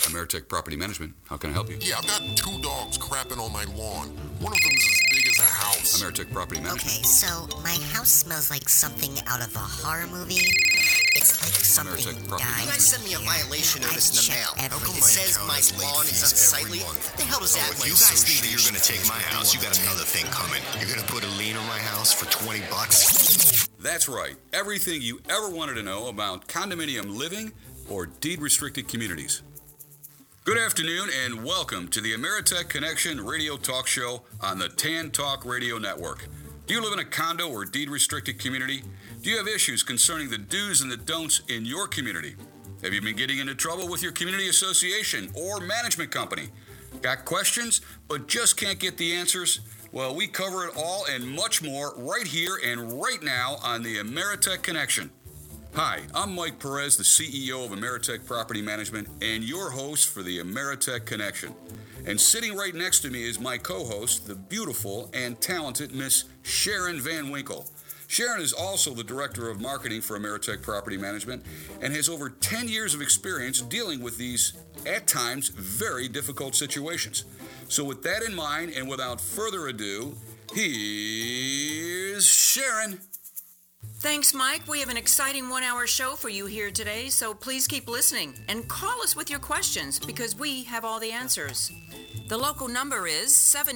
Ameritech Property Management. How can I help you? Yeah, I've got 2 dogs crapping on my lawn. One of them's as big as a house. Ameritech Property Management. Okay, so my house smells like something out of a horror movie. It's like something Ameritech Property died. You guys sent me a violation notice in the mail. How come It my says account my has late lawn is fees every unsightly. month? What the hell does that If mean? you guys think that you're going to take my house, you got another thing coming. You're going to put a lien on my house for $20. That's right. Everything you ever wanted to know about condominium living or deed-restricted communities. Good afternoon and welcome to the Ameritech Connection radio talk show on the Tan Talk Radio Network. Do you live in a condo or deed-restricted community? Do you have issues concerning the do's and the don'ts in your community? Have you been getting into trouble with your community association or management company? Got questions but just can't get the answers? Well, we cover it all and much more right here and right now on the Ameritech Connection. Hi, I'm Mike Perez, the CEO of Ameritech Property Management and your host for the Ameritech Connection. And sitting right next to me is my co-host, the beautiful and talented Miss Sharon Van Winkle. Sharon is also the Director of Marketing for Ameritech Property Management and has over 10 years of experience dealing with these, at times, very difficult situations. So with that in mind, and without further ado, here's Sharon. Thanks, Mike. We have an exciting 1-hour show for you here today, so please keep listening and call us with your questions because we have all the answers. The local number is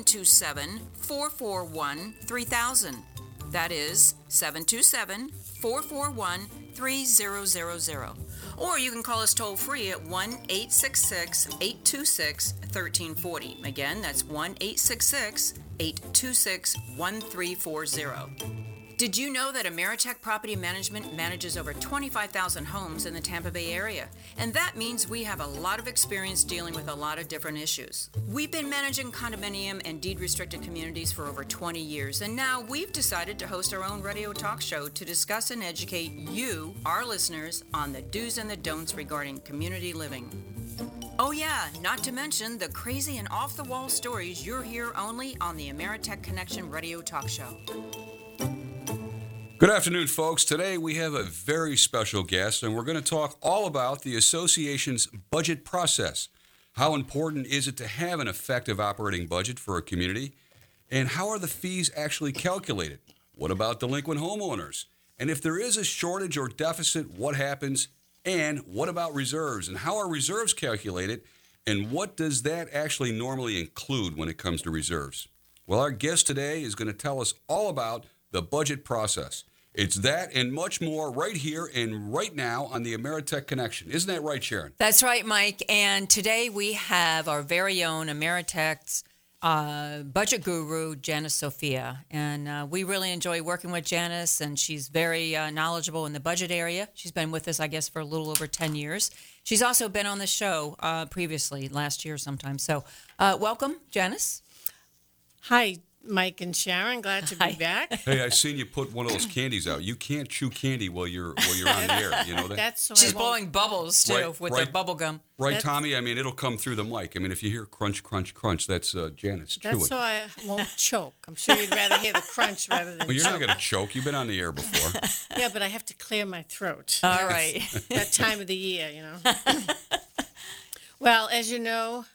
727-441-3000. That is 727-441-3000. Or you can call us toll-free at 1-866-826-1340. Again, that's 1-866-826-1340. Did you know that Ameritech Property Management manages over 25,000 homes in the Tampa Bay area? And that means we have a lot of experience dealing with a lot of different issues. We've been managing condominium and deed-restricted communities for over 20 years, and now we've decided to host our own radio talk show to discuss and educate you, our listeners, on the do's and the don'ts regarding community living. Oh yeah, not to mention the crazy and off-the-wall stories you'll hear only on the Ameritech Connection radio talk show. Good afternoon, folks. Today we have a very special guest, and we're going to talk all about the association's budget process. How important is it to have an effective operating budget for a community? And how are the fees actually calculated? What about delinquent homeowners? And if there is a shortage or deficit, what happens? And what about reserves? And how are reserves calculated? And what does that actually normally include when it comes to reserves? Well, our guest today is going to tell us all about the budget process. It's that and much more right here and right now on the Ameritech Connection. Isn't that right, Sharon? That's right, Mike. And today we have our very own Ameritech's budget guru, Janice Sophia. And we really enjoy working with Janice, and she's very knowledgeable in the budget area. She's been with us, I guess, for a little over 10 years. She's also been on the show previously, last year sometime. So welcome, Janice. Hi, Mike and Sharon. Glad to be back. Hey, I seen you put one of those candies out. You can't chew candy while you're on the air. You know that? That's so She's blowing bubbles, too, with the bubble gum. Right, Tommy? I mean, it'll come through the mic. I mean, if you hear crunch, crunch, crunch, that's Janice chewing. That's so I won't choke. I'm sure you'd rather hear the crunch rather than Well, you're choke. not going to choke. You've been on the air before. Yeah, but I have to clear my throat. All right. That time of the year, you know. Well, as you know,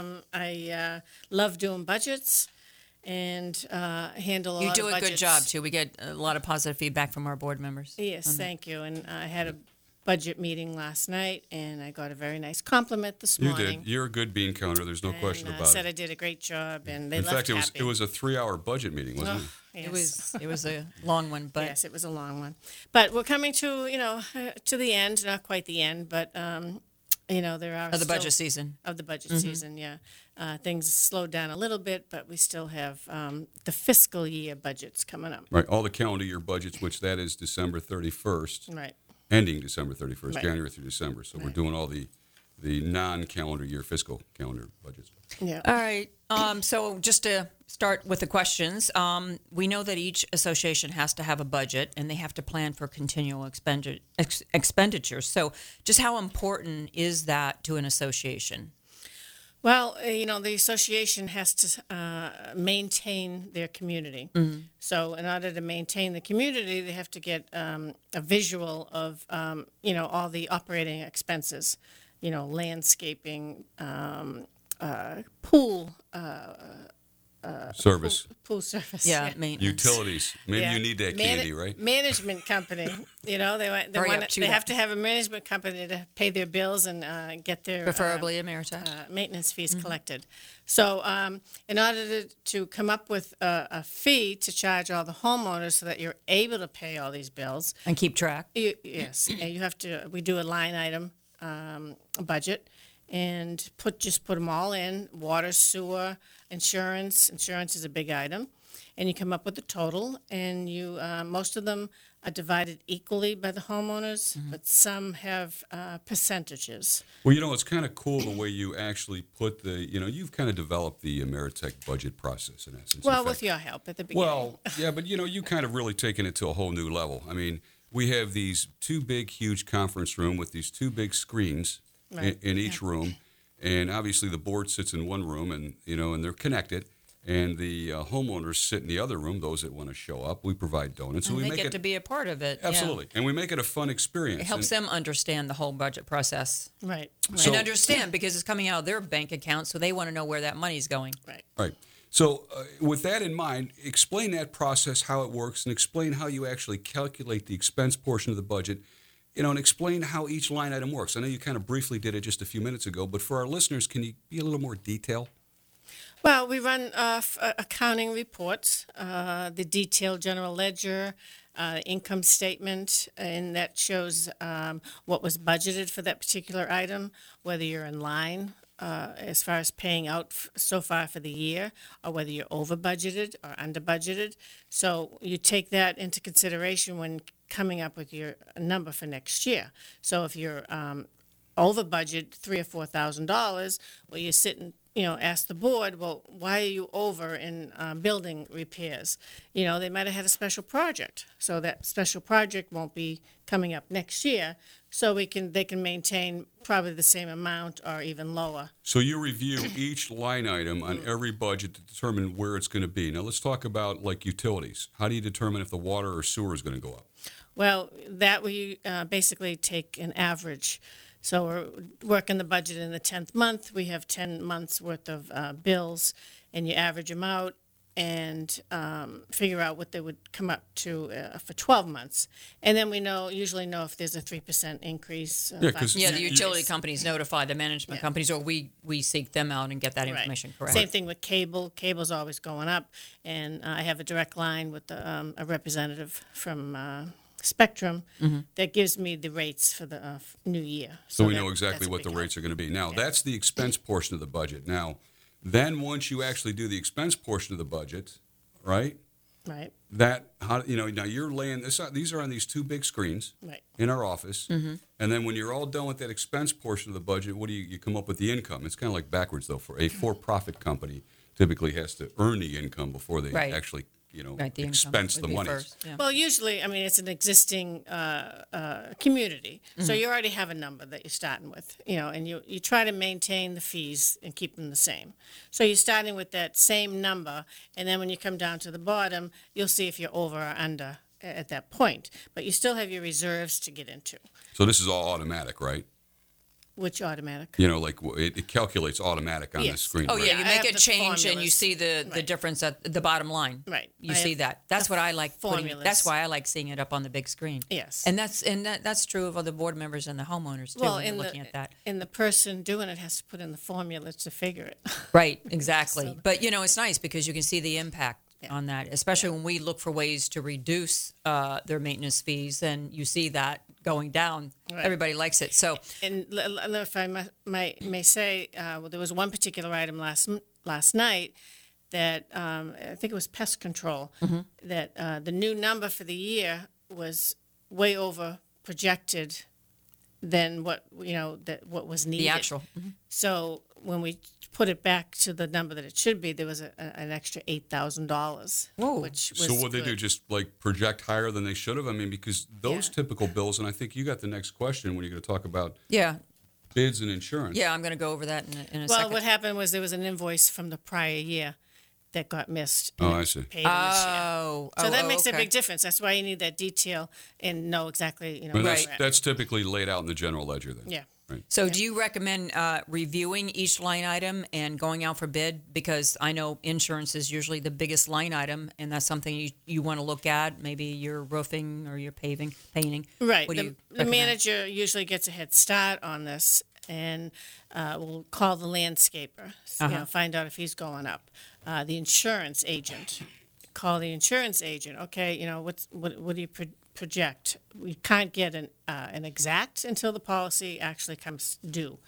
I love doing budgets and handle a lot of budgets. You do a good job, too. We get a lot of positive feedback from our board members. Yes, thank you. And I had a budget meeting last night, and I got a very nice compliment this You morning. did. You're a good bean counter. There's no question And, about said it. I did a great job, and they In left fact, happy. it was a 3-hour budget meeting, wasn't it? Yes. It was a long one, but Yes, it was a long one. But we're coming to, to the end, not quite the end, but, there are of the still- budget season. Of the budget season, yeah. Things slowed down a little bit, but we still have the fiscal year budgets coming up. Right. All the calendar year budgets, which that is December 31st, Right. ending December 31st, Right. January through December. So we're doing all the non-calendar year fiscal calendar budgets. Yeah. All right. So just to start with the questions, we know that each association has to have a budget and they have to plan for continual expenditures. So just how important is that to an association? Well, the association has to maintain their community. Mm-hmm. So in order to maintain the community, they have to get a visual of, all the operating expenses. landscaping, pool Service, pool service. Yeah, maintenance. utilities. Maybe Yeah. you need that candy, right? Management company. Hurry up, chew they that. have to have a management company to pay their bills and get their Preferably Ameritech. maintenance fees collected. So, in order to come up with a fee to charge all the homeowners so that you're able to pay all these bills, And keep track. yes, and you have to. We do a line item budget and put them all in: water, sewer, insurance. Insurance is a big item, and you come up with the total. And you most of them are divided equally by the homeowners, but some have percentages. Well, it's kind of cool the way you actually put you've kind of developed the Ameritech budget process in essence. Well, In fact, with your help at the beginning. Well, yeah, but you kind of really taken it to a whole new level. I mean, we have these two big, huge conference room with these two big screens Right. in each room, and obviously the board sits in one room, and and they're connected, and the homeowners sit in the other room. Those that want to show up, we provide donuts, And we they make get it to be a part of it. yeah. absolutely, and we make it a fun experience. It helps And them understand the whole budget process. Right. So- And understand because it's coming out of their bank account, so they want to know where that money's going. Right. Right. So, with that in mind, explain that process, how it works, and explain how you actually calculate the expense portion of the budget, and explain how each line item works. I know you kind of briefly did it just a few minutes ago, but for our listeners, can you be a little more detailed? Well, we run accounting reports, the detailed general ledger, income statement, and that shows what was budgeted for that particular item, whether you're in line as far as paying out so far for the year, or whether you're over budgeted or under budgeted. So you take that into consideration when coming up with your number for next year. So if you're over budget $3,000 or $4,000, well, you sit and ask the board, well, why are you over in building repairs? They might have had a special project, so that special project won't be coming up next year. So they can maintain probably the same amount or even lower. So you review each line item on every budget to determine where it's going to be. Now let's talk about like utilities. How do you determine if the water or sewer is going to go up? Well, that we basically take an average. So we're working the budget in the 10th month. We have 10 months worth of bills, and you average them out and figure out what they would come up to for 12 months. And then we usually know if there's a 3% increase. Yeah, 'cause 5% Yeah, the You- utility companies notify the management Yeah. companies, or we seek them out and get that Right. information correct. Same thing with cable. Cable's always going up, and I have a direct line with a representative from Spectrum that gives me the rates for the new year. So we that- know exactly that's a what the big rates are going to be. Now, that's the expense portion of the budget. Now, then once you actually do the expense portion of the budget, right? help. Right, Now you're laying this out. These are on these two big screens right. in our office. And then when you're all done with that expense portion of the budget, what do you come up with the income? It's kind of like backwards, though. For a for-profit company, typically has to earn the income before they Right. actually, Right, the income expense would the be money. first, yeah. Well, usually, it's an existing community, so you already have a number that you're starting with, and you try to maintain the fees and keep them the same. So you're starting with that same number, and then when you come down to the bottom, you'll see if you're over or under at that point. But you still have your reserves to get into, So this is all automatic, right? which automatic. Like it calculates automatic on the Yes. screen. Oh right? yeah, I you have make a the change and you formulas. see the Right. difference at the bottom line. Right. You I see have that. That's the what I like. formulas. That's why I like seeing it up on the big screen. Yes. And that's true of other board members and the homeowners too. when you're looking at that. and the person doing it has to put in the formula to figure it. Right, exactly. But it's nice because you can see the impact Yeah. on that, especially when we look for ways to reduce their maintenance fees, and you see that going down. Right. Everybody likes it. So And if I may say, there was one particular item last night that I think it was pest control, that the new number for the year was way over projected than what was needed. the actual. So when we put it back to the number that it should be, there was an extra $8,000, Whoa. which was So what they do, good. just like project higher than they should have? I mean, because those Yeah. typical bills, and I think you got the next question when you're going to talk about Yeah, bids and insurance. yeah. I'm going to go over that in a Well, second. what happened was there was an invoice from the prior year that got missed. Oh, and I it see. paid in this year. Oh, So that makes a okay. big difference. That's why you need that detail and know exactly, But where that's, we're at. that's typically laid out in the general ledger then. Yeah. Right. So do you recommend reviewing each line item and going out for bid? Because I know insurance is usually the biggest line item, and that's something you want to look at, maybe your roofing or your painting. Right. What do The you recommend? manager usually gets a head start on this and will call the landscaper, find out if he's going up. The insurance agent, call the insurance agent. Okay, what do you project? We can't get an exact until the policy actually comes due.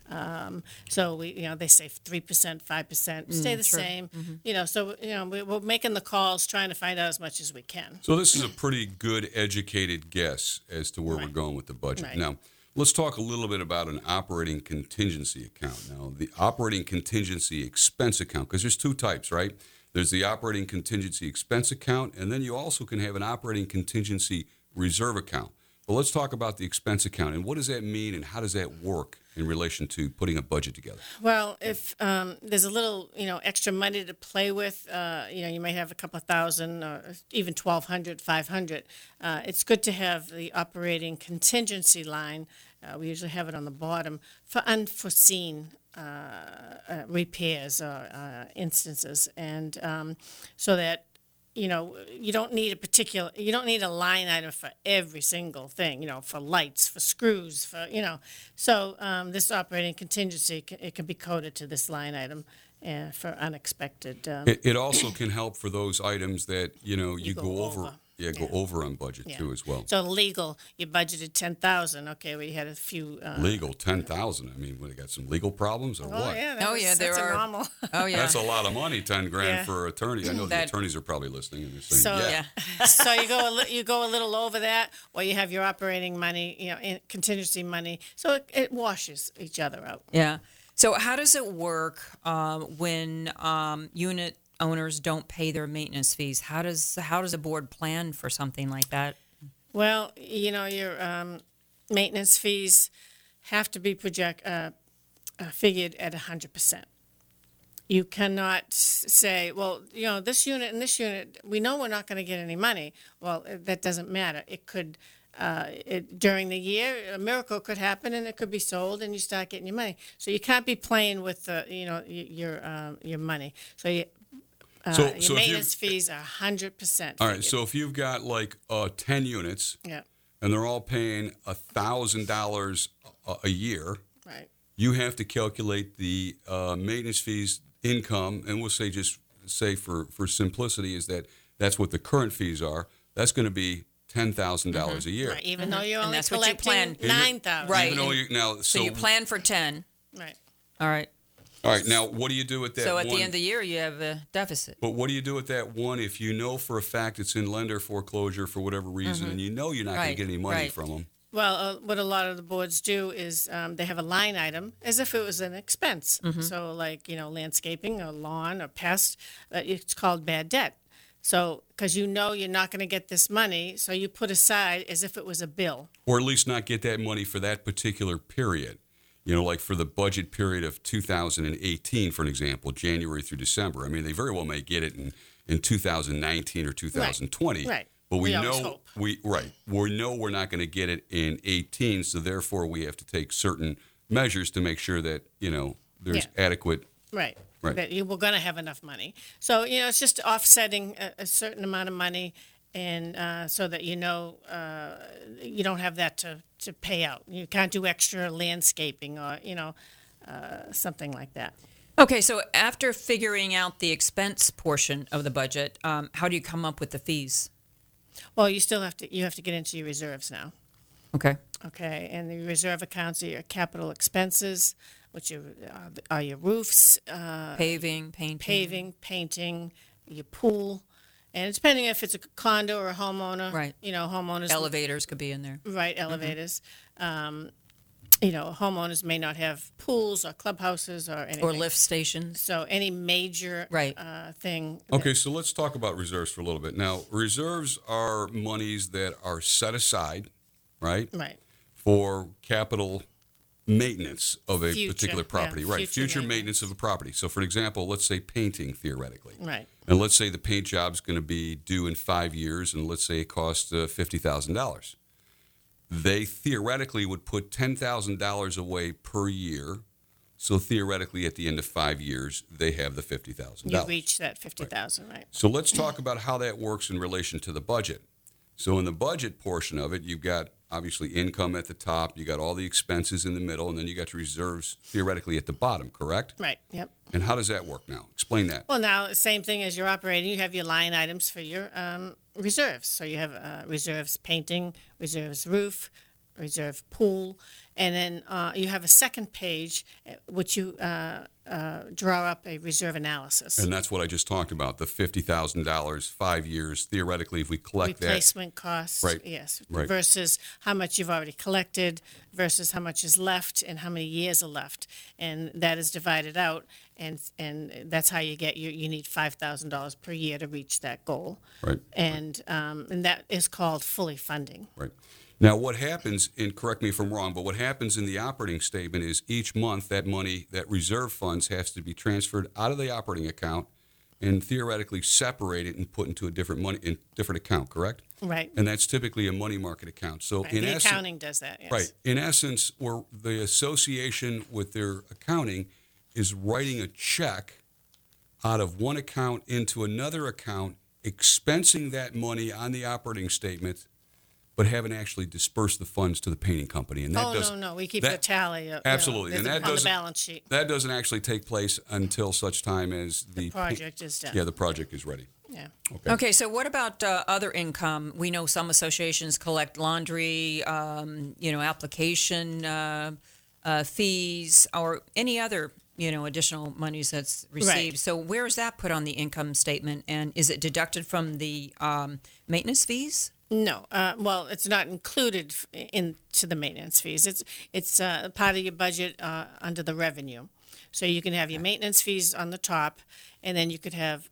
So they say 3%, 5%, stay the same. So we're making the calls, trying to find out as much as we can. So this is a pretty good educated guess as to where we're going with the budget. Right. Now, let's talk a little bit about an operating contingency account. Now, the operating contingency expense account, because there's two types, right? There's the operating contingency expense account, and then you also can have an operating contingency reserve account. But let's talk about the expense account, and what does that mean, and how does that work in relation to putting a budget together? Well, if there's a little, extra money to play with, you might have a couple of thousand or even 1,200, 500. It's good to have the operating contingency line. We usually have it on the bottom for unforeseen repairs or instances, and so that you don't need a line item for every single thing, for lights, for screws, so this operating contingency, it can be coded to this line item for unexpected. It also can help for those items that, you go over. Yeah. Go over on budget too as well. So legal, you budgeted 10,000. Okay, we had a few. Legal, 10,000. I mean, we got some legal problems or what? Yeah, there that's are. normal. Oh yeah, That's a lot of money, 10 grand Yeah. for an attorney. I know the attorneys are probably listening and they're saying, So yeah. so you go a little over that, or you have your operating money, contingency money. So it washes each other out. yeah. So how does it work when unit owners don't pay their maintenance fees? How does the board plan for something like that? Well, your maintenance fees have to be figured at 100%. You cannot say, well, this unit and this unit, we know we're not going to get any money. Well, that doesn't matter. It could, during the year, a miracle could happen and it could be sold and you start getting your money. So you can't be playing with your money. So your maintenance fees are 100%. All right, so if you've got like 10 units Yeah, and they're all paying $1,000 a year, right. you have to calculate the maintenance fees income, and we'll say for simplicity is that's what the current fees are. That's going to be $10,000 a year. Right, even though you're And only that's what you collecting plan. 9,000. Right. Even though So you plan for 10. Right. All right. All right, now what do you do with that So at one? the end of the year, you have a deficit. But what do you do with that one if you know for a fact it's in lender foreclosure for whatever reason, and you know you're not going Right, to get any money right. from them? Well, what a lot of the boards do is they have a line item as if it was an expense. So like, landscaping or lawn or pest, it's called bad debt. So because you're not going to get this money, so you put aside as if it was a bill. Or at least not get that money for that particular period. Like for the budget period of 2018, for an example, January through December. I mean, they very well may get it in 2019 or 2020. Right. But we always know hope. we know we're not going to get it in 18, so therefore we have to take certain measures to make sure that there's Yeah. adequate. Right. Right. That you were going to have enough money. So, it's just offsetting a certain amount of money, and so that you don't have that to pay out. You can't do extra landscaping or, something like that. Okay, so after figuring out the expense portion of the budget, how do you come up with the fees? Well, you have to get into your reserves now. Okay. Okay, and the reserve accounts are your capital expenses, which are your roofs, Paving, painting. painting, your pool, and depending if it's a condo or a homeowner, Right. Homeowners, Elevators could be in there. right, elevators. Homeowners may not have pools or clubhouses or anything. Or lift stations. So any major Right. Thing. Okay, so let's talk about reserves for a little bit. Now, reserves are monies that are set aside, right? Right. For capital maintenance of a Future, particular property. yeah, Right, future future maintenance of a property. So, for example, let's say painting, theoretically. Right. And let's say the paint job's going to be due in 5 years, and let's say it costs $50,000. they theoretically would put $10,000 away per year. So theoretically, at the end of 5 years, they have the $50,000. You reach that 50,000, right? So let's talk about how that works in relation to the budget. So in the budget portion of it, you've got obviously income at the top, you got all the expenses in the middle, and then you got your reserves theoretically at the bottom, correct? Right, yep. And how does that work now? Explain that. Well, now, same thing as you're operating, you have your line items for your reserves. So you have reserves painting, reserves roof, reserve pool, and then you have a second page which you draw up a reserve analysis. And that's what I just talked about, the $50,000, 5 years. Theoretically, if we collect replacement costs, Right. yes, Right. versus how much you've already collected versus how much is left and how many years are left. And that is divided out, and that's how you get you need $5,000 per year to reach that goal. Right. And that is called fully funding. Right. Now, what happens, and correct me if I'm wrong, but what happens in the operating statement is each month that money, that reserve funds, has to be transferred out of the operating account and theoretically separated and put into a different account, correct? Right. And that's typically a money market account. So Right. in The essence, accounting does that, yes. right. In essence, or the association with their accounting is writing a check out of one account into another account, expensing that money on the operating statement, but haven't actually dispersed the funds to the painting company. And that No. We keep a tally of, absolutely, and that on the doesn't balance sheet. That doesn't actually take place until such time as the Project is done. Yeah, the project is ready. Yeah. Okay, so what about other income? We know some associations collect laundry, application fees, or any other, additional monies that's received. Right. So where is that put on the income statement, and is it deducted from the maintenance fees? No, well, it's not included into the maintenance fees. It's part of your budget under the revenue. So you can have your maintenance fees on the top, and then you could have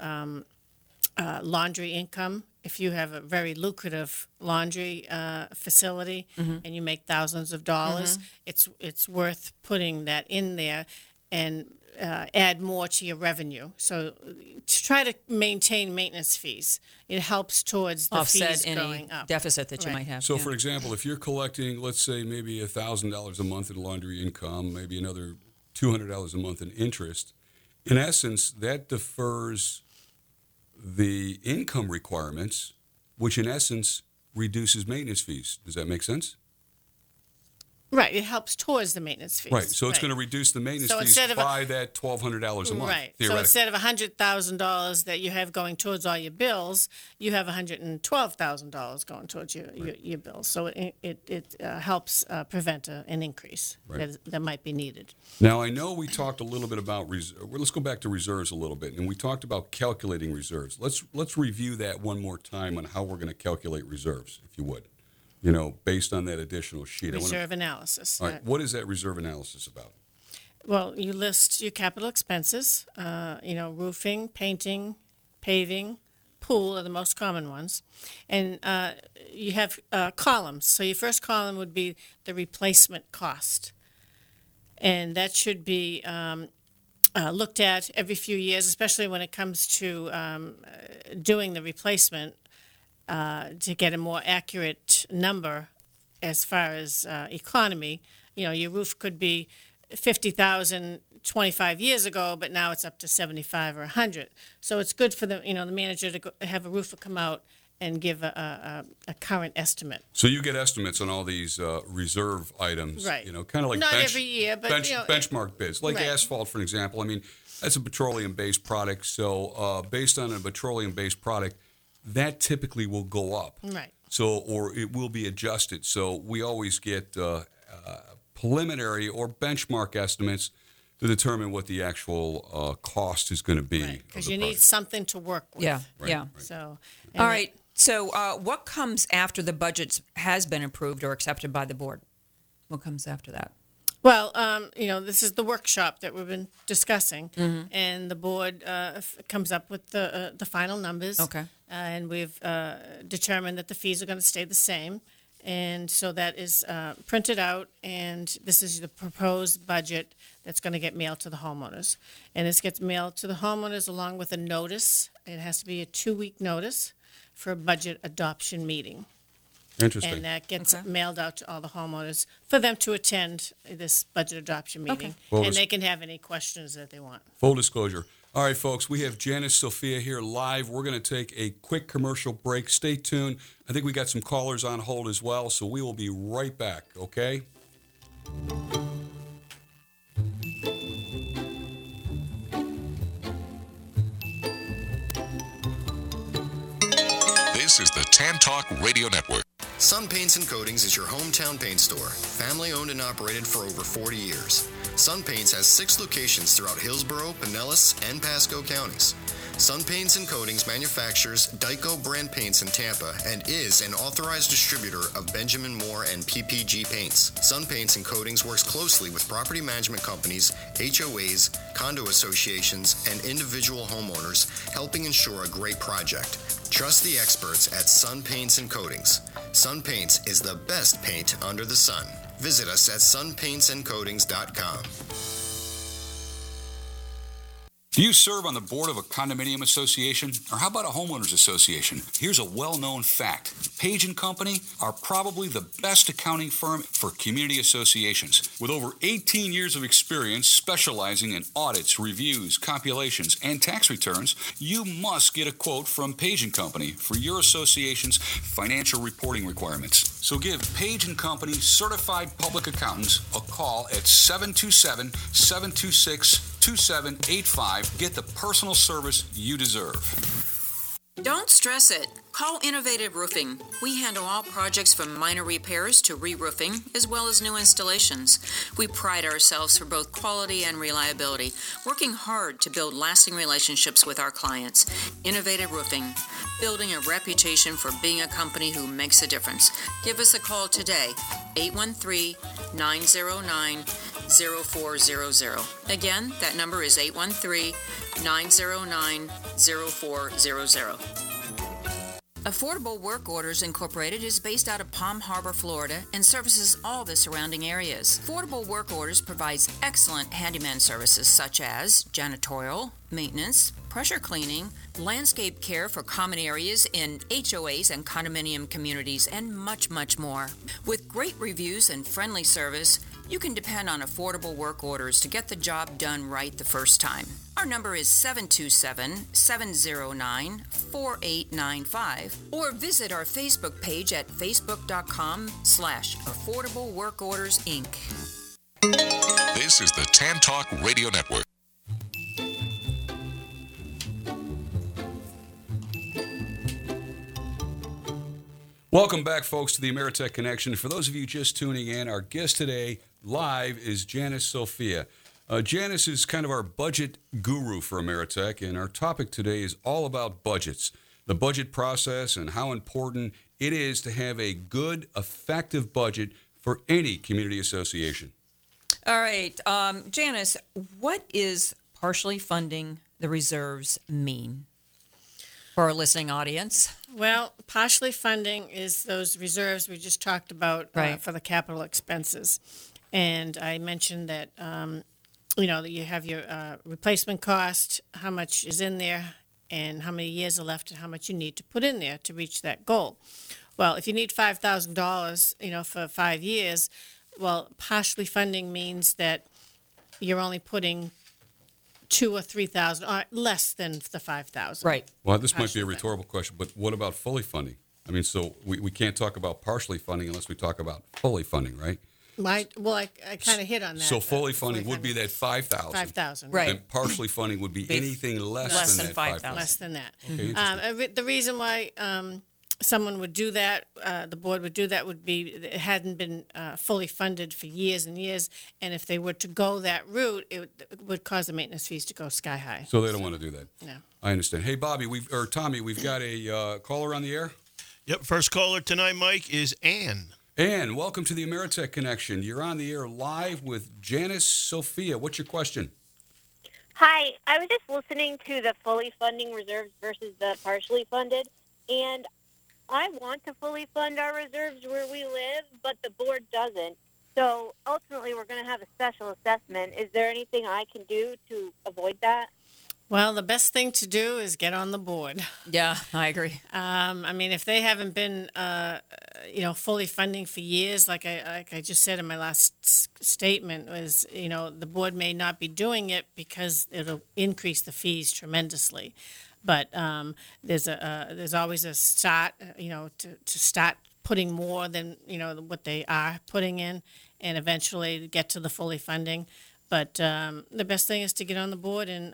laundry income. If you have a very lucrative laundry facility and you make thousands of dollars, it's worth putting that in there and add more to your revenue. So to try to maintain maintenance fees, it helps towards the Offset fees any going up. deficit that you Right. might have. So, yeah. for example, if you're collecting, let's say, maybe $1,000 a month in laundry income, maybe another $200 a month in interest, in essence, that defers the income requirements, which in essence reduces maintenance fees. Does that make sense? Right, it helps towards the maintenance fees. Right. So it's going to reduce the maintenance So fees instead of by that $1,200 a month. Right. So theoretically. instead of $100,000 that you have going towards all your bills, you have $112,000 going towards your bills. So it helps prevent an increase that might be needed. Now, I know we talked a little bit about let's go back to reserves a little bit, and we talked about calculating reserves. Let's review that one more time on how we're going to calculate reserves, if you would. Based on that additional sheet. Reserve analysis. All right. What is that reserve analysis about? Well, you list your capital expenses, roofing, painting, paving, pool are the most common ones. And you have columns. So your first column would be the replacement cost. And that should be looked at every few years, especially when it comes to doing the replacement to get a more accurate number as far as economy. Your roof could be 50,000 25 years ago, but now it's up to 75 or 100. So it's good for the manager to have a roofer come out and give a current estimate. So you get estimates on all these reserve items, Right. Kind of like Not every year, but, benchmark bids, like Right. asphalt, for example. I mean, that's a petroleum-based product, so based on a petroleum-based product, that typically will go up. Right. So, or it will be adjusted. So we always get preliminary or benchmark estimates to determine what the actual cost is going to be. Right, because you need something to work with. Yeah, Right, yeah. right. So. All right. So what comes after the budget has been approved or accepted by the board? What comes after that? Well, this is the workshop that we've been discussing, Mm-hmm. and the board comes up with the final numbers. Okay. And we've determined that the fees are going to stay the same, and so that is printed out, and this is the proposed budget that's going to get mailed to the homeowners. And this gets mailed to the homeowners along with a notice. It has to be a 2-week notice for a budget adoption meeting. Interesting. And that gets mailed out to all the homeowners for them to attend this budget adoption meeting. Well, And they can have any questions that they want. Full disclosure. All right, folks, we have Janice Sophia here live. We're going to take a quick commercial break. Stay tuned. I think we got some callers on hold as well, so we will be right back, okay? This is the Tan Talk Radio Network. Sun Paints and Coatings is your hometown paint store. Family owned and operated for over 40 years. Sun Paints has 6 locations throughout Hillsborough, Pinellas, and Pasco counties. Sun Paints and Coatings manufactures Dyco brand paints in Tampa and is an authorized distributor of Benjamin Moore and PPG paints. Sun Paints and Coatings works closely with property management companies, HOAs, condo associations, and individual homeowners, helping ensure a great project. Trust the experts at Sun Paints and Coatings. Sun Paints is the best paint under the sun. Visit us at sunpaintsandcoatings.com. Do you serve on the board of a condominium association? Or how about a homeowners association? Here's a well-known fact. Page & Company are probably the best accounting firm for community associations. With over 18 years of experience specializing in audits, reviews, compilations, and tax returns, you must get a quote from Page & Company for your association's financial reporting requirements. So give Page & Company certified public accountants a call at 727-726-2785. Get the personal service you deserve. Don't stress it. Call Innovative Roofing. We handle all projects from minor repairs to re-roofing, as well as new installations. We pride ourselves for both quality and reliability, working hard to build lasting relationships with our clients. Innovative Roofing, building a reputation for being a company who makes a difference. Give us a call today, 813-909-0400. Again, that number is 813-909-0400. Affordable Work Orders Incorporated is based out of Palm Harbor, Florida, and services all the surrounding areas. Affordable Work Orders provides excellent handyman services such as janitorial, maintenance, pressure cleaning, landscape care for common areas in HOAs and condominium communities, and much, much more. With great reviews and friendly service, you can depend on Affordable Work Orders to get the job done right the first time. Our number is 727-709-4895, or visit our Facebook page at facebook.com/Affordable Work Orders, Inc. This is the Tan Talk Radio Network. Welcome back, folks, to the Ameritech Connection. For those of you just tuning in, our guest today live is Janice Sophia. Janice is kind of our budget guru for Ameritech, and our topic today is all about budgets, the budget process, and how important it is to have a good, effective budget for any community association. All right. Janice, what is partially funding the reserves mean for our listening audience? Well, partially funding is those reserves we just talked about for the capital expenses. And I mentioned that, that you have your replacement cost, how much is in there, and how many years are left, and how much you need to put in there to reach that goal. Well, if you need $5,000, for 5 years, well, partially funding means that you're only putting $2,000 or $3,000, or less than the $5,000. Right. Well, this might be a rhetorical question, but what about fully funding? I mean, so we can't talk about partially funding unless we talk about fully funding, right? I kind of hit on that. So fully funding would be that $5,000. $5,000. Right. And partially funding would be anything less than that $5,000. Less than that. Okay, The reason why someone would do that, the board would do that, would be it hadn't been fully funded for years and years, and if they were to go that route, it would cause the maintenance fees to go sky high. So they don't want to do that. No. I understand. Hey, Tommy, we've got a caller on the air. Yep, first caller tonight, Mike, is Ann. Ann, welcome to the Ameritech Connection. You're on the air live with Janice Sophia. What's your question? Hi, I was just listening to the fully funding reserves versus the partially funded, and I want to fully fund our reserves where we live, but the board doesn't. So ultimately, we're going to have a special assessment. Is there anything I can do to avoid that? Well, the best thing to do is get on the board. Yeah, I agree. If they haven't been fully funding for years, like I just said in my last statement, was, the board may not be doing it because it'll increase the fees tremendously. But there's always a start, to start putting more than, what they are putting in, and eventually get to the fully funding. But the best thing is to get on the board and,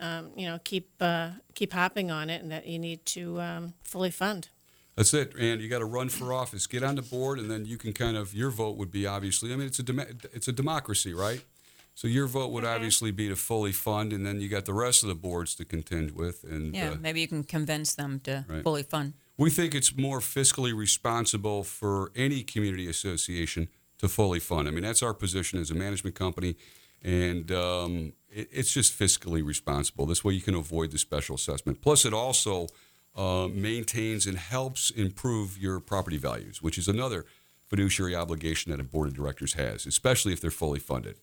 keep hopping on it, and that you need to fully fund. That's it, and you got to run for office. Get on the board, and then you can your vote would be obviously. I mean, it's a democracy, right? So your vote would obviously be to fully fund, and then you got the rest of the boards to contend with. And maybe you can convince them to fully fund. We think it's more fiscally responsible for any community association to fully fund. I mean, that's our position as a management company, and it's just fiscally responsible. This way you can avoid the special assessment. Plus, it also maintains and helps improve your property values, which is another fiduciary obligation that a board of directors has, especially if they're fully funded.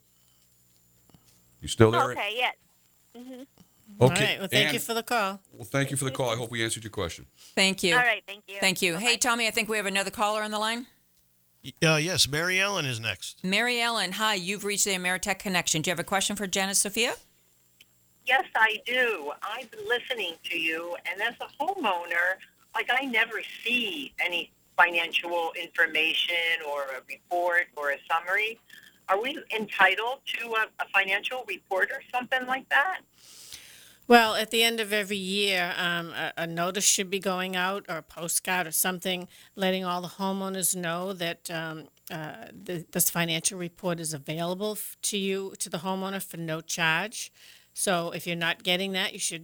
You still there? Okay, yes. Mm-hmm. Okay. All right. Well, thank you for the call. Well, thank you for the call. I hope we answered your question. Thank you. All right, thank you. Thank you. Bye-bye. Hey, Tommy, I think we have another caller on the line. Yes, Mary Ellen is next. Mary Ellen, hi. You've reached the Ameritech Connection. Do you have a question for Janice Sophia? Yes, I do. I've been listening to you, and as a homeowner, I never see any financial information or a report or a summary. Are we entitled to a financial report or something like that? Well, at the end of every year, a notice should be going out, or a postcard or something, letting all the homeowners know that this financial report is available to you, to the homeowner, for no charge. So if you're not getting that, you should,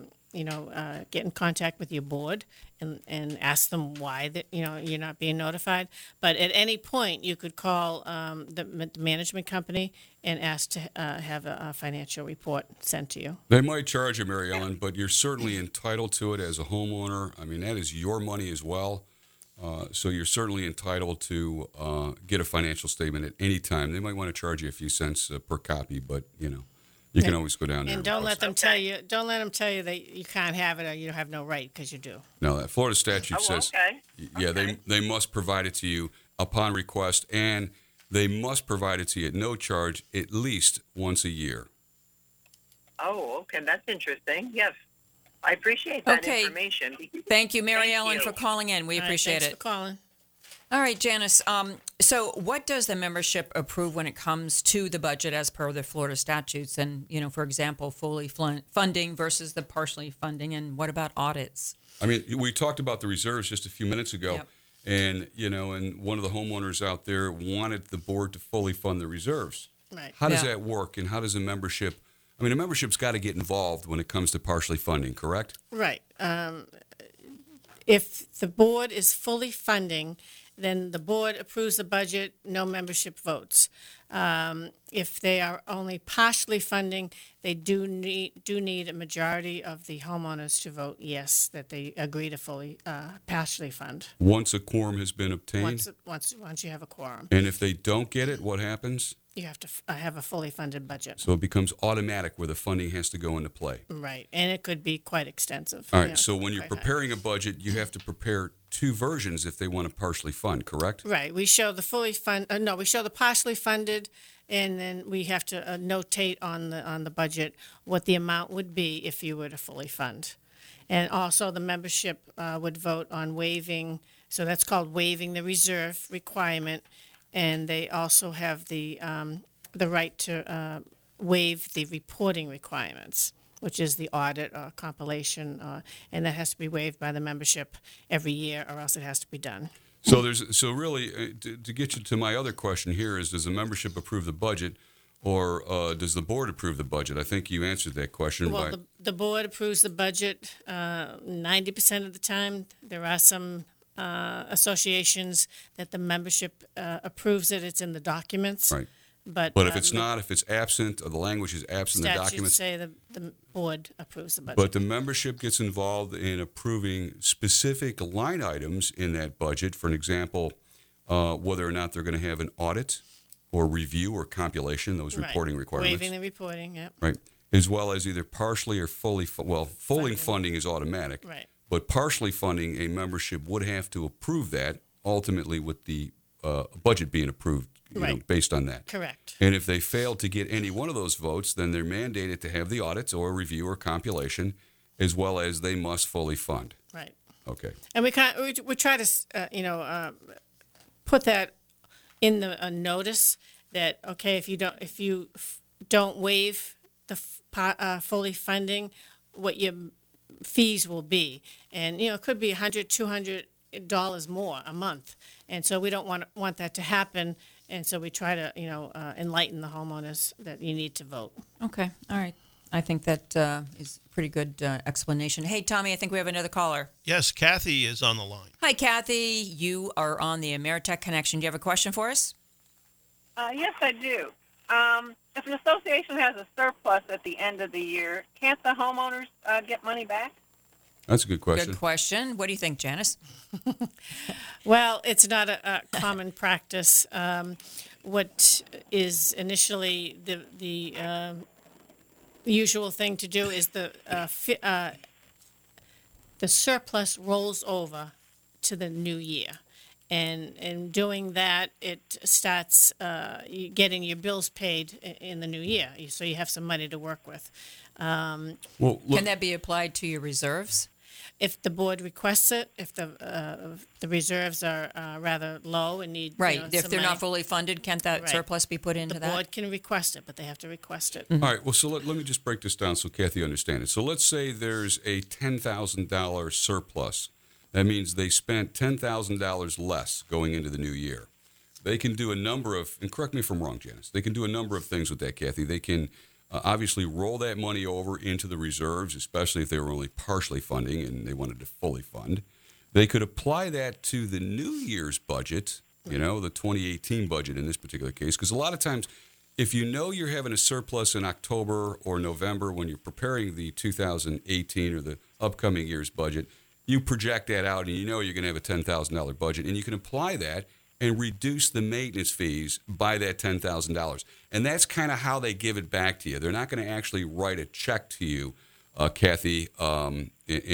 get in contact with your board and ask them why that you're not being notified. But at any point, you could call the management company and ask to have a financial report sent to you. They might charge you, Mary Ellen, but you're certainly entitled to it as a homeowner. I mean, that is your money as well. So you're certainly entitled to get a financial statement at any time. They might want to charge you a few cents per copy, but you can always go down there. And don't let them tell you. Don't let them tell you that you can't have it or you have no right, because you do. No, that Florida statute says, they must provide it to you upon request, and they must provide it to you at no charge at least once a year. Oh, okay, that's interesting. Yes, I appreciate that information. Thank you, Mary Ellen, for calling in. We appreciate thanks it. for calling. All right, Janice. So what does the membership approve when it comes to the budget as per the Florida statutes? And, for example, fully funding versus the partially funding. And what about audits? I mean, we talked about the reserves just a few minutes ago. Yep. And, and one of the homeowners out there wanted the board to fully fund the reserves. Right. How does that work? And how does a membership, a membership's got to get involved when it comes to partially funding, correct? Right. If the board is fully funding, then the board approves the budget, no membership votes. If they are only partially funding, they do need a majority of the homeowners to vote yes, that they agree to fully partially fund. Once a quorum has been obtained? Once you have a quorum. And if they don't get it, what happens? You have to have a fully funded budget. So it becomes automatic where the funding has to go into play. Right, and it could be quite extensive. All right, so when you're preparing a budget, you have to prepare two versions if they want to partially fund, correct? Right, we show the we show the partially funded, and then we have to notate on the budget what the amount would be if you were to fully fund. And also the membership would vote on waiving, so that's called waiving the reserve requirement. And they also have the right to waive the reporting requirements, which is the audit or compilation, and that has to be waived by the membership every year, or else it has to be done. So really, to get you to my other question here is, does the membership approve the budget, or does the board approve the budget? I think you answered that question. Well, the board approves the budget 90% of the time. There are some associations that the membership approves it. It's in the documents. Right. But if it's not, if it's absent, or the language is absent in the documents. Statutes say the board approves the budget. But the membership gets involved in approving specific line items in that budget. For an example, whether or not they're going to have an audit or review or compilation, those reporting requirements. Waiving the reporting, yeah. Right. As well as either partially or fully, fully funding is automatic. Right. But partially funding, a membership would have to approve that, ultimately with the budget being approved, based on that. Correct. And if they fail to get any one of those votes, then they're mandated to have the audits or review or compilation, as well as they must fully fund. Right. Okay. And we try to put that in the notice that if you don't waive the fully funding, what your fees will be, and it could be $100, $200 more a month, and so we don't want that to happen, and so we try to enlighten the homeowners that you need to vote. Okay, all right. I think that is a pretty good explanation. Hey, Tommy, I think we have another caller. Yes, Kathy is on the line. Hi, Kathy. You are on the Ameritech Connection. Do you have a question for us? Yes, I do. If an association has a surplus at the end of the year, can't the homeowners get money back? That's a good question. Good question. What do you think, Janice? Well, it's not a common practice. What is initially the usual thing to do is the surplus rolls over to the new year. And in doing that, it starts getting your bills paid in the new year. So you have some money to work with. Can that be applied to your reserves? If the board requests it, if the reserves are rather low and need if they're not fully funded, can't that surplus be put into that? The board can request it, but they have to request it. All right. Well, so let me just break this down so Kathy understands it. So let's say there's a $10,000 surplus. That means they spent $10,000 less going into the new year. They can do a number of, and correct me if I'm wrong, Janice, they can do a number of things with that, Kathy. They can obviously roll that money over into the reserves, especially if they were only partially funding and they wanted to fully fund. They could apply that to the New Year's budget, the 2018 budget in this particular case, because a lot of times if you're having a surplus in October or November when you're preparing the 2018 or the upcoming year's budget, you project that out and you're going to have a $10,000 budget, and you can apply that and reduce the maintenance fees by that $10,000. And that's kind of how they give it back to you. They're not going to actually write a check to you, Kathy, and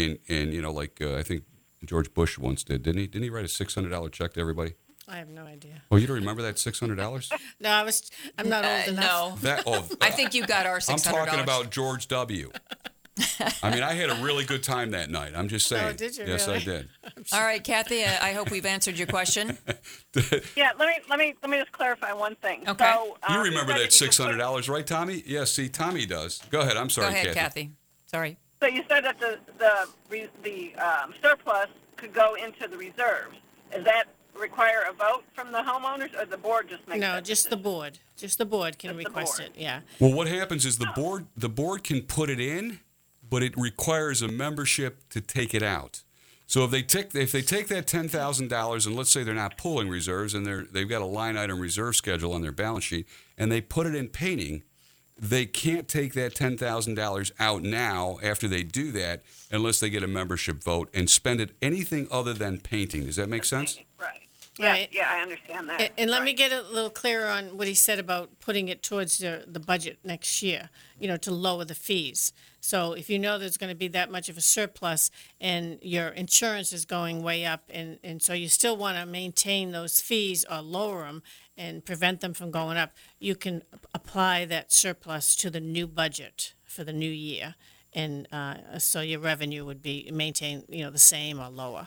I think George Bush once did, didn't he? Didn't he write a $600 check to everybody? I have no idea. Oh, you don't remember that $600? No, I'm not old enough. No. I think you got our $600. I'm talking about George W. I mean, I had a really good time that night. I'm just saying. Oh, did you? Yes, really? I did. All right, Kathy, I hope we've answered your question. Yeah, let me just clarify one thing. Okay. So, you remember that $600, right, Tommy? Yes, see, Tommy does. Go ahead. I'm sorry, Go ahead, Kathy. Sorry. So you said that the surplus could go into the reserves. Does that require a vote from the homeowners, or the board just makes No, that just decision? the board. Just the board can Just the request board. it. Yeah. Well, what happens is the board can put it in, but it requires a membership to take it out. So if they take that $10,000 and let's say they're not pulling reserves and they've got a line item reserve schedule on their balance sheet and they put it in painting, they can't take that $10,000 out now after they do that unless they get a membership vote and spend it anything other than painting. Does that make sense? Right. Right. Yeah, I understand that. And let me get a little clearer on what he said about putting it towards the budget next year, to lower the fees. So if you know there's going to be that much of a surplus and your insurance is going way up, and so you still want to maintain those fees or lower them and prevent them from going up, you can apply that surplus to the new budget for the new year. And so your revenue would be maintained, the same or lower.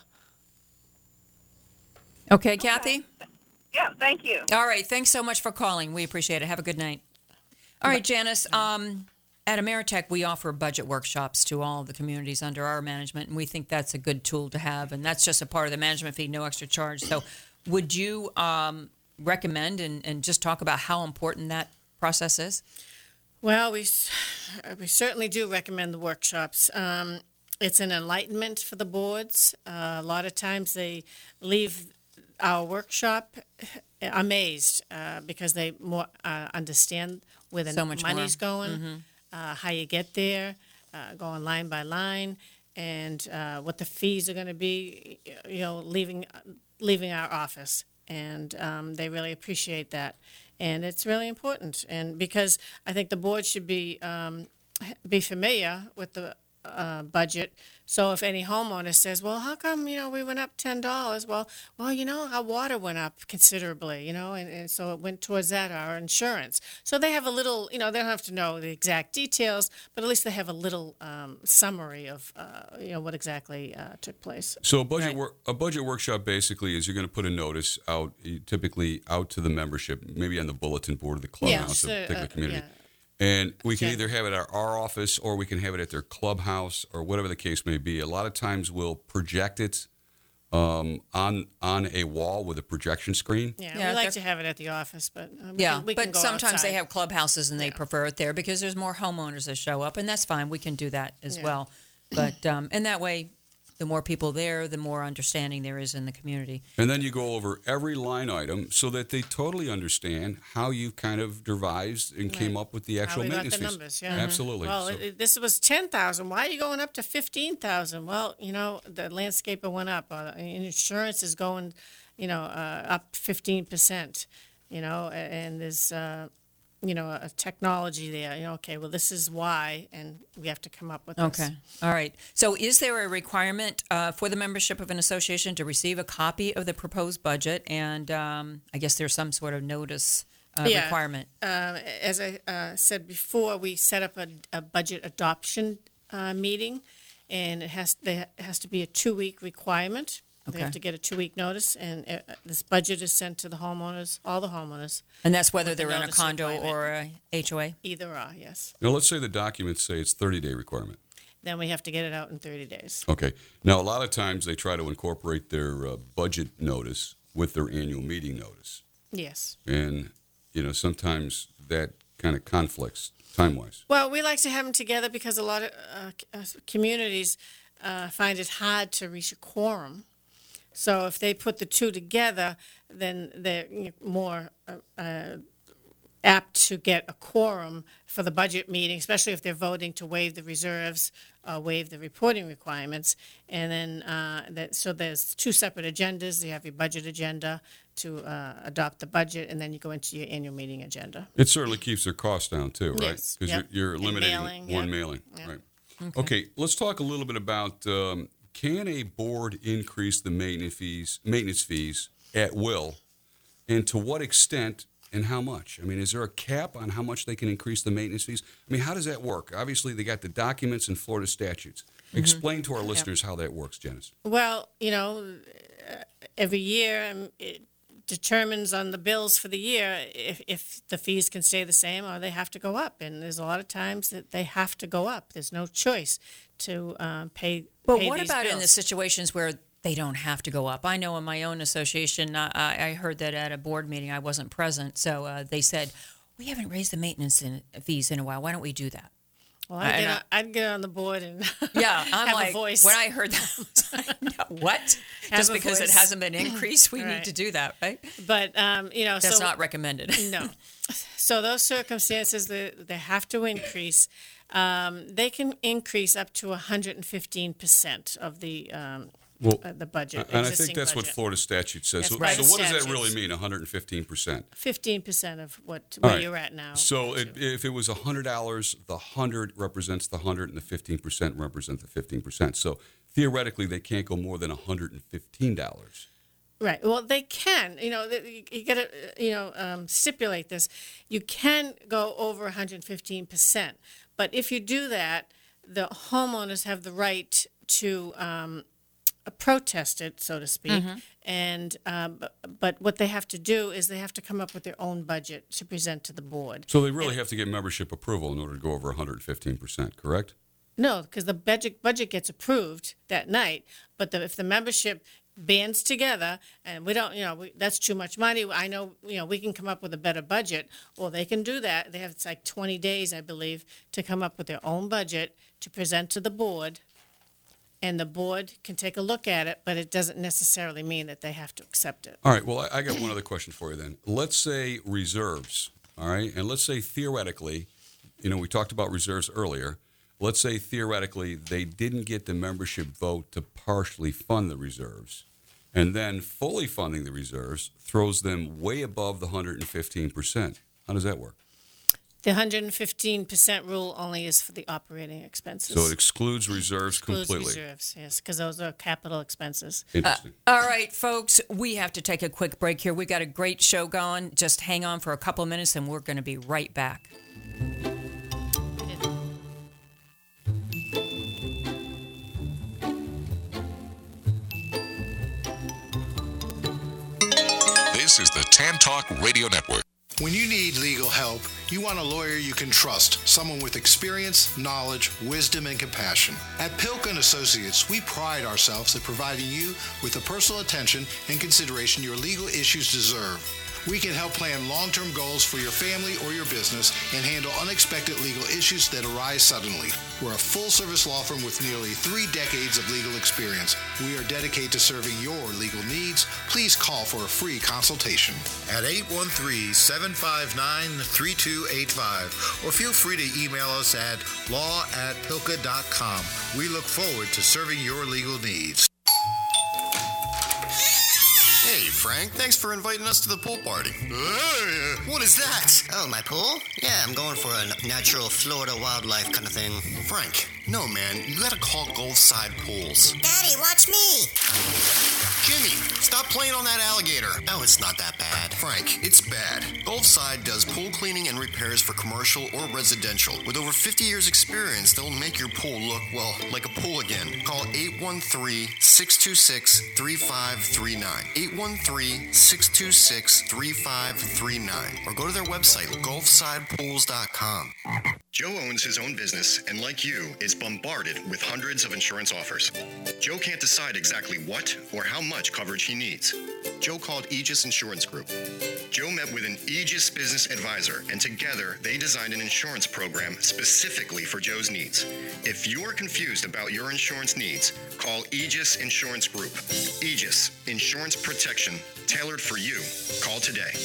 Okay, Kathy? Yeah, thank you. All right, thanks so much for calling. We appreciate it. Have a good night. All right, Janice, at Ameritech, we offer budget workshops to all of the communities under our management, and we think that's a good tool to have, and that's just a part of the management fee, no extra charge. So would you recommend and just talk about how important that process is? Well, we certainly do recommend the workshops. It's an enlightenment for the boards. A lot of times they leave our workshop amazed because they more understand where the So much money's more. going, Mm-hmm. how you get there, going line by line, and what the fees are going to be, leaving our office. And they really appreciate that. And it's really important. And because I think the board should be familiar with budget. So if any homeowner says, well, how come, we went up $10? Well, our water went up considerably, and so it went towards that, our insurance. So they have a little, they don't have to know the exact details, but at least they have a little summary of, what exactly took place. So a budget workshop basically is you're going to put a notice out, typically out to the membership, maybe on the bulletin board of the clubhouse of a particular community. Yeah. And we can either have it at our office or we can have it at their clubhouse or whatever the case may be. A lot of times we'll project it on a wall with a projection screen. Yeah, we like to have it at the office, but we can but go sometimes outside. they have clubhouses and they prefer it there because there's more homeowners that show up, and that's fine. We can do that as well. But and that way, the more people there, the more understanding there is in the community. And then you go over every line item so that they totally understand how you kind of devised and came up with the actual maintenance fees. Numbers, yeah. Absolutely. Well, So- this was $10,000. Why are you going up to $15,000? Well, the landscaper went up. Insurance is going, up 15%. And there's. A technology there. Okay, well, this is why, and we have to come up with this. Okay, all right. So is there a requirement for the membership of an association to receive a copy of the proposed budget? And I guess there's some sort of notice requirement. As I said before, we set up a budget adoption meeting, and it has to be a 2-week requirement. They have to get a 2-week notice, and this budget is sent to the homeowners, all the homeowners. And that's whether they're in a notice condo requirement. or a HOA? Either or, yes. Now, let's say the documents say it's 30-day requirement. Then we have to get it out in 30 days. Okay. Now, a lot of times they try to incorporate their budget notice with their annual meeting notice. Yes. And, sometimes that kind of conflicts time-wise. Well, we like to have them together because a lot of communities find it hard to reach a quorum. So if they put the two together, then they're more apt to get a quorum for the budget meeting, especially if they're voting to waive the reserves, waive the reporting requirements. And then, so there's 2 separate agendas. You have your budget agenda to adopt the budget, and then you go into your annual meeting agenda. It certainly keeps their costs down, too, right? Yes. Because Yep. you're And eliminating mailing, one yep. mailing. Yep. Right. Okay, let's talk a little bit about can a board increase the maintenance fees at will, and to what extent and how much? I mean, is there a cap on how much they can increase the maintenance fees? I mean, how does that work? Obviously, they got the documents and Florida statutes. Explain to our listeners how that works, Janice. Well, every year it determines on the bills for the year if the fees can stay the same or they have to go up. And there's a lot of times that they have to go up. There's no choice to pay. But pay what these about in bills. the situations where they don't have to go up? I know in my own association, I heard that at a board meeting. I wasn't present, so they said, we haven't raised the maintenance fees in a while. Why don't we do that? Well, I'd get on the board and yeah, I'm have like, a voice. when I heard that, I was like, no, what? Just a because it voice. hasn't been increased, we Right. need to do that, right? But That's so, not recommended. No. So those circumstances, they have to increase. They can increase up to 115% of the budget. And I existing think that's what budget. Florida statute says. That's So, right. so what does that Statutes. really mean, 115%? 15% of where All right. you're at now. So if it was $100, the 100 represents the 100 and the 15% represents the 15%. So theoretically, they can't go more than $115. Right. Well, they can. You got to stipulate this. You can go over 115%, but if you do that, the homeowners have the right to protest it, so to speak. Mm-hmm. And but what they have to do is they have to come up with their own budget to present to the board. So they really have to get membership approval in order to go over 115%, correct? No, because the budget gets approved that night. But if the membership bands together and we don't, that's too much money. I know, we can come up with a better budget. Well, they can do that. They have, it's like 20 days, I believe, to come up with their own budget to present to the board. And the board can take a look at it, but it doesn't necessarily mean that they have to accept it. All right, well, I got one other question for you then. Let's say reserves, all right? And let's say theoretically, we talked about reserves earlier. Let's say theoretically they didn't get the membership vote to partially fund the reserves, and then fully funding the reserves throws them way above the 115%. How does that work? The 115% rule only is for the operating expenses. So it excludes reserves Excludes completely. reserves, yes, because those are capital expenses. Interesting. All right, folks, we have to take a quick break here. We got a great show going. Just hang on for a couple of minutes and we're going to be right back. This is the Tan Talk Radio Network. When you need legal help, you want a lawyer you can trust, someone with experience, knowledge, wisdom, and compassion. At Pilka & Associates, we pride ourselves at providing you with the personal attention and consideration your legal issues deserve. We can help plan long-term goals for your family or your business and handle unexpected legal issues that arise suddenly. We're a full-service law firm with nearly 3 decades of legal experience. We are dedicated to serving your legal needs. Please call for a free consultation at 813-759-3285 or feel free to email us at law@pilka.com. We look forward to serving your legal needs. Hey, Frank, thanks for inviting us to the pool party. What is that? Oh, my pool? Yeah, I'm going for a natural Florida wildlife kind of thing. Frank, no, man. You gotta call Gulfside Pools. Daddy, watch me! Jimmy, stop playing on that alligator. Oh, it's not that bad. Frank, it's bad. Gulfside does pool cleaning and repairs for commercial or residential. With over 50 years experience, they'll make your pool look, well, like a pool again. Call 813-626-3539. 813-626-3539. Or go to their website, gulfsidepools.com. Joe owns his own business and, like you, is bombarded with hundreds of insurance offers. Joe can't decide exactly what or how much coverage he needs. Joe called Aegis Insurance Group. Joe met with an Aegis business advisor, and together they designed an insurance program specifically for Joe's needs. If you're confused about your insurance needs, call Aegis Insurance Group. Aegis, insurance protection tailored for you. Call today.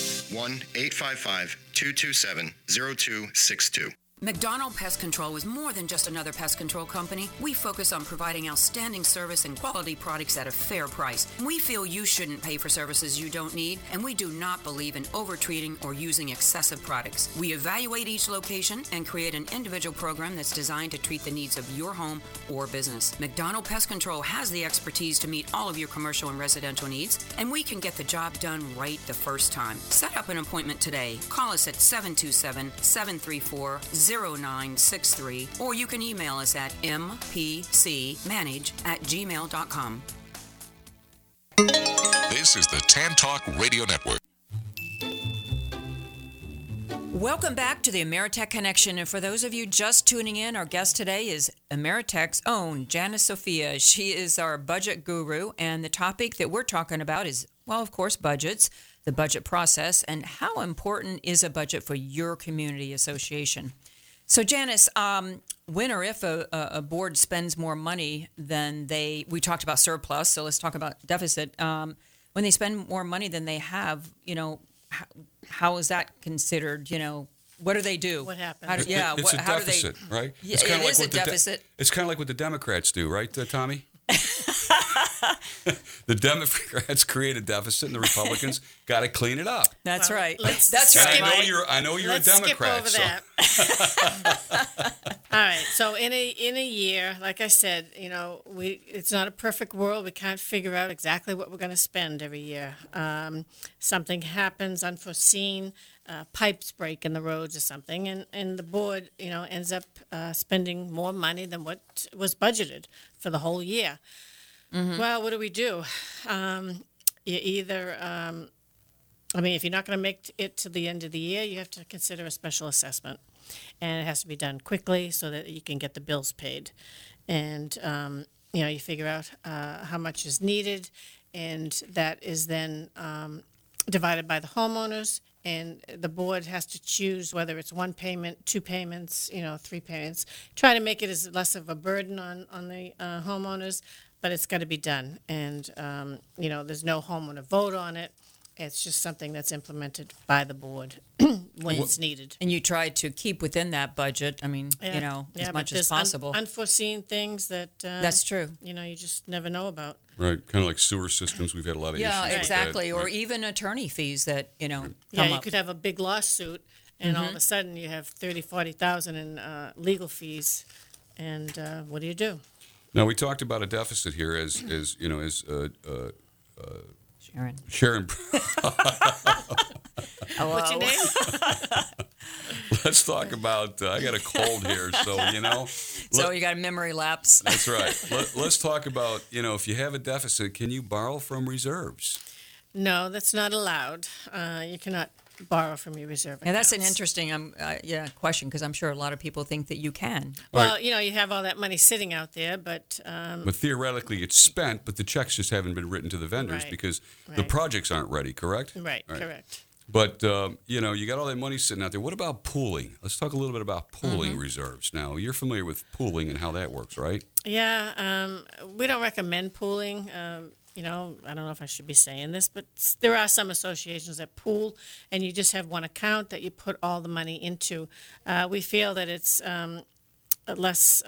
1-855-227-0262. McDonald Pest Control is more than just another pest control company. We focus on providing outstanding service and quality products at a fair price. We feel you shouldn't pay for services you don't need, and we do not believe in overtreating or using excessive products. We evaluate each location and create an individual program that's designed to treat the needs of your home or business. McDonald Pest Control has the expertise to meet all of your commercial and residential needs, and we can get the job done right the first time. Set up an appointment today. Call us at 727-734-0963, or you can email us at mpcmanage@gmail.com. This is the Tan Talk Radio Network. Welcome back to the Ameritech Connection. And for those of you just tuning in, our guest today is Ameritech's own Janice Sophia. She is our budget guru, and the topic that we're talking about is, well, of course, budgets, the budget process, and how important is a budget for your community association. So, Janice, when or if a board spends more money than we talked about surplus, so let's talk about deficit. When they spend more money than they have, how is that considered? What do they do? What happens? It's a deficit, right? Yeah, it's it is a deficit. It's kind of like what the Democrats do, right, Tommy? The Democrats create a deficit, and the Republicans got to clean it up. That's right. That's right. I know you're a Democrat. Skip over that. All right. So in a year, like I said, it's not a perfect world. We can't figure out exactly what we're going to spend every year. Something happens unforeseen. Pipes break in the roads or something, and the board, ends up spending more money than what was budgeted for the whole year. Mm-hmm. Well, what do we do? You either, if you're not going to make it to the end of the year, you have to consider a special assessment, and it has to be done quickly so that you can get the bills paid, and you figure out how much is needed, and that is then divided by the homeowners. And the board has to choose whether it's one payment, 2 payments, 3 payments. Try to make it as less of a burden on the homeowners, but it's got to be done. And, there's no homeowner vote on it. It's just something that's implemented by the board when it's needed. And you try to keep within that budget, as much as possible. Unforeseen things that... that's true. You just never know about. Right, kind of like sewer systems. We've had a lot of issues. Yeah, exactly. Like that. Or even attorney fees that, come you up. could have a big lawsuit, and all of a sudden you have 40,000 in legal fees, and what do you do? Now, we talked about a deficit here as you know, as Sharon. Hello. What's your name? Let's talk about, I got a cold here, so, you know. So you got a memory lapse. That's right. Let's talk about, you know, if you have a deficit, can you borrow from reserves? No, that's not allowed. You cannot borrow from your reserve Yeah, that's an accounts. interesting question, because I'm sure a lot of people think that you can. Well, you know, you have all that money sitting out there, but... But theoretically, it's spent, but the checks just haven't been written to the vendors Right. because the projects aren't ready, correct? Right, correct. But, you know, you got all that money sitting out there. What about pooling? Let's talk a little bit about pooling reserves. Now, you're familiar with pooling and how that works, right? Yeah, we don't recommend pooling. You know, I don't know if I should be saying this, but there are some associations that pool, and you just have one account that you put all the money into. We feel that it's less...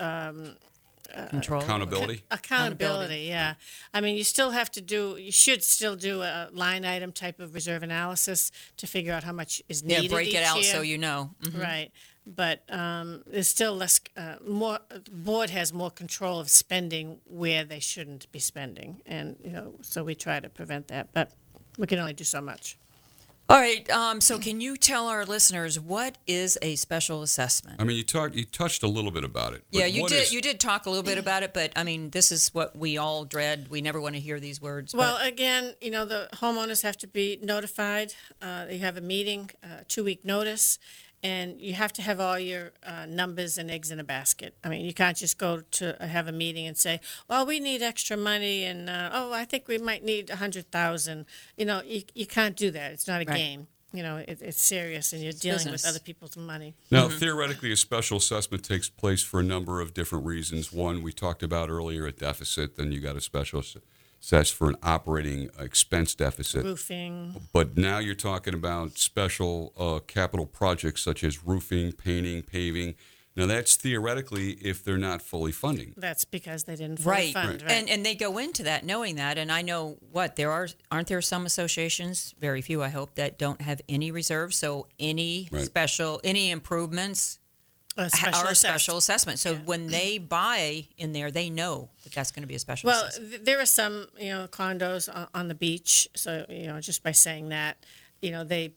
Control. Accountability? Yeah. I mean, you should still do a line item type of reserve analysis to figure out how much is needed. Yeah, break it out each year. so you know. Right. But there's still less, the board has more control of spending where they shouldn't be spending. And, you know, so we try to prevent that. But we can only do so much. All right. So can you tell our listeners what is a special assessment? I mean, you touched a little bit about it. Yeah, you did. You did talk a little bit about it, but I mean, this is what we all dread. We never want to hear these words. Well, again, you know, the homeowners have to be notified. They have a meeting, 2-week notice, and you have to have all your numbers and eggs in a basket. I mean, you can't just go to have a meeting and say, well, we need extra money, and, I think we might need $100,000. You know, you can't do that. It's not a game. You know, it's serious, and you're dealing business. with other people's money. Now, theoretically, a special assessment takes place for a number of different reasons. One, we talked about earlier, a deficit. Then you got a special assess for an operating expense deficit. Roofing. But now you're talking about special capital projects such as roofing, painting, paving. Now, that's theoretically if they're not fully funding. That's because they didn't fully fund, right? And they go into that knowing that. And I know aren't there some associations, very few I hope, that don't have any reserves. So any any improvements are a special assessment. So when they buy in there, they know that that's going to be a special assessment. Well, there are some, you know, condos on the beach. So, you know, just by saying that, you know, they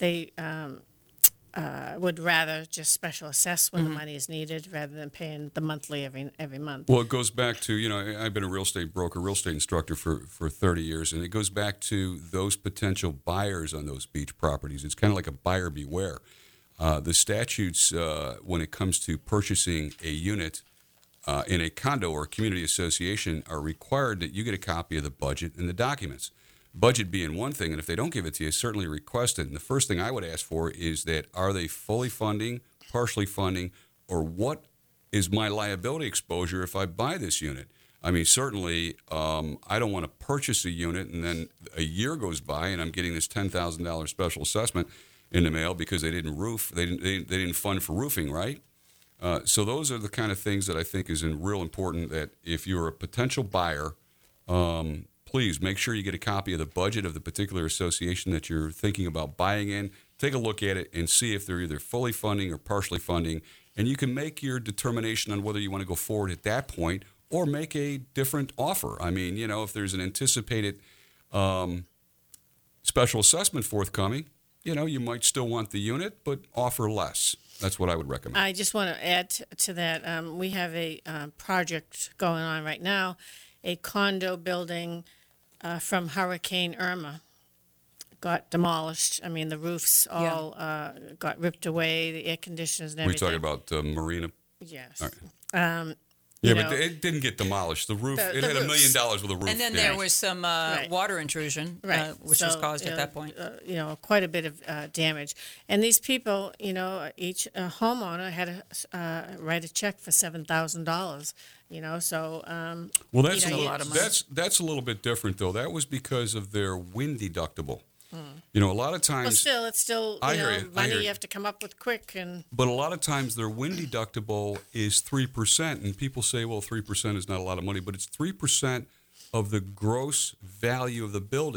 would rather just special assess when the money is needed rather than paying the monthly every month. Well, it goes back to, you know, I've been a real estate broker, real estate instructor for 30 years, and it goes back to those potential buyers on those beach properties. It's kind of like a buyer beware. The statutes, when it comes to purchasing a unit in a condo or community association, are required that you get a copy of the budget and the documents. Budget being one thing, and if they don't give it to you, certainly request it. And the first thing I would ask for is that, are they fully funding, partially funding, or what is my liability exposure if I buy this unit? I mean, certainly, I don't want to purchase a unit and then a year goes by and I'm getting this $10,000 special assessment in the mail because they didn't they didn't fund for roofing, right? So those are the kind of things that I think is real important, that if you're a potential buyer, please make sure you get a copy of the budget of the particular association that you're thinking about buying in. Take a look at it and see if they're either fully funding or partially funding, and you can make your determination on whether you want to go forward at that point or make a different offer. I mean, you know, if there's an anticipated special assessment forthcoming, you know, you might still want the unit, but offer less. That's what I would recommend. I just want to add to that. We have a project going on right now, a condo building from Hurricane Irma got demolished. I mean, the roofs all got ripped away, the air conditioners and everything. We're talking about Marina? Yes. All right. But it didn't get demolished. The roof, it had $1 million with a roof. And then there was some water intrusion, which was caused at that point. You know, quite a bit of damage. And these people, you know, each homeowner had to write a check for $7,000. You know, so well, that's you know, a lot of money. That's a little bit different, though. That was because of their wind deductible. You know, a lot of times. Well, it's still money you have to come up with quick. But a lot of times their wind deductible is 3%, and people say, well, 3% is not a lot of money, but it's 3% of the gross value of the building.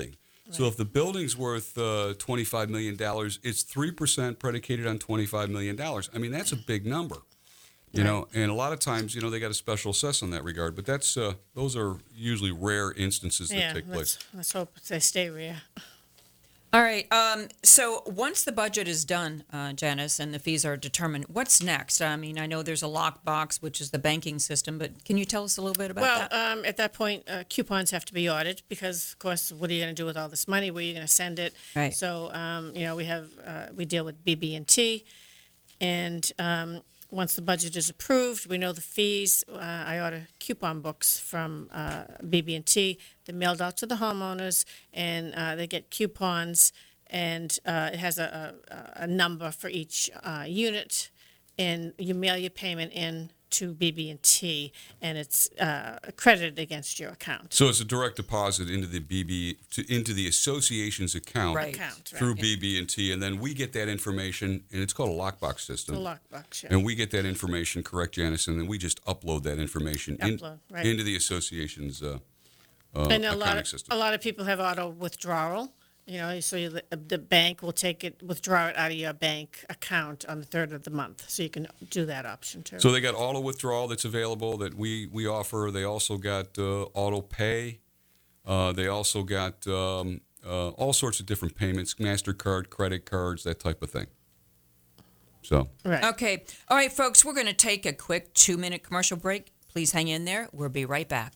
So if the building's worth $25 million, it's 3% predicated on $25 million. I mean, that's a big number, you know, and a lot of times, you know, they got a special assess on that regard, but that's those are usually rare instances that take place. Let's hope they stay rare. All right. So once the budget is done, Janice, and the fees are determined, what's next? I mean, I know there's a lockbox, which is the banking system, but can you tell us a little bit about that? Well, at that point, coupons have to be audited because, of course, what are you going to do with all this money? Where are you going to send it? Right. So, you know, we deal with BB&T, and once the budget is approved, we know the fees. I order coupon books from BB&T. They're mailed out to the homeowners, and they get coupons, and it has a number for each unit, and you mail your payment in to BB&T, and it's credited against your account. So it's a direct deposit into the into the association's account, through BB&T, and then we get that information, and it's called a lockbox system. The lockbox, yeah. And we get that information, correct, Janice, and then we just upload that information into the association's accounting system. A lot of people have auto withdrawal. You know, so the bank will withdraw it out of your bank account on the 3rd of the month. So you can do that option too. So they got auto withdrawal that's available that we offer. They also got auto pay. They also got all sorts of different payments, MasterCard, credit cards, that type of thing. So. Right. Okay. All right, folks, we're going to take a quick 2-minute commercial break. Please hang in there. We'll be right back.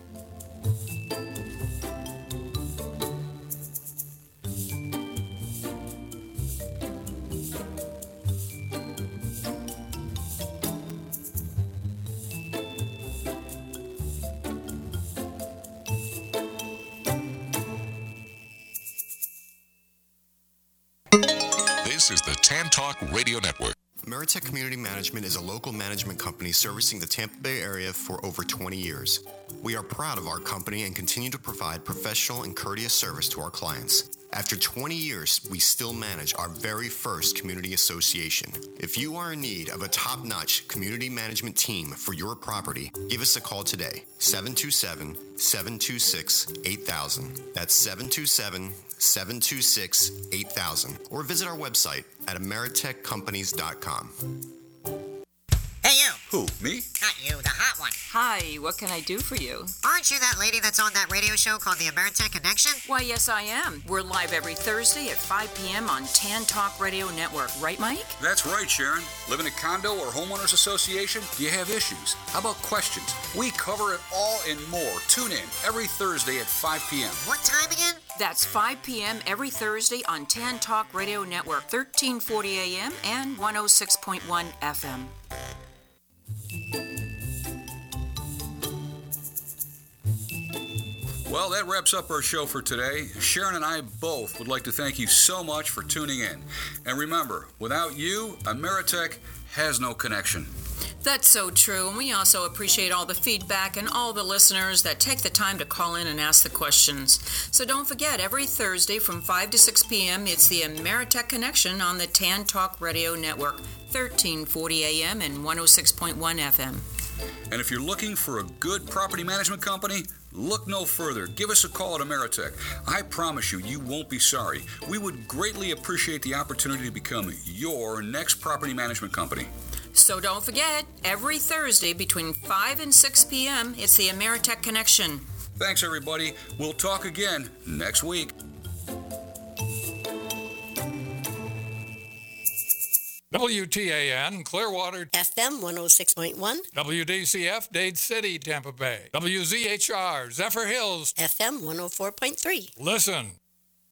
This is the Tan Talk Radio Network. Ameritech Community Management is a local management company servicing the Tampa Bay area for over 20 years. We are proud of our company and continue to provide professional and courteous service to our clients. After 20 years, we still manage our very first community association. If you are in need of a top-notch community management team for your property, give us a call today, 727-726-8000. That's 727-726-8000. Or visit our website at ameritechcompanies.com. Hey, you. Who, me? Not you, the hot one. Hi, what can I do for you? Aren't you that lady that's on that radio show called the Ameritech Connection? Why, yes, I am. We're live every Thursday at 5 p.m. on Tan Talk Radio Network. Right, Mike? That's right, Sharon. Live in a condo or homeowners association? Do you have issues? How about questions? We cover it all and more. Tune in every Thursday at 5 p.m. What time again? That's 5 p.m. every Thursday on Tan Talk Radio Network, 1340 a.m. and 106.1 FM. Well, that wraps up our show for today. Sharon and I both would like to thank you so much for tuning in. And remember, without you, Ameritech has no connection. That's so true, and we also appreciate all the feedback and all the listeners that take the time to call in and ask the questions. So don't forget, every Thursday from 5 to 6 p.m., it's the Ameritech Connection on the Tan Talk Radio Network, 1340 a.m. and 106.1 FM. And if you're looking for a good property management company, look no further. Give us a call at Ameritech. I promise you, you won't be sorry. We would greatly appreciate the opportunity to become your next property management company. So don't forget, every Thursday between 5 and 6 p.m., it's the Ameritech Connection. Thanks, everybody. We'll talk again next week. WTAN, Clearwater. FM 106.1. WDCF, Dade City, Tampa Bay. WZHR, Zephyr Hills. FM 104.3. Listen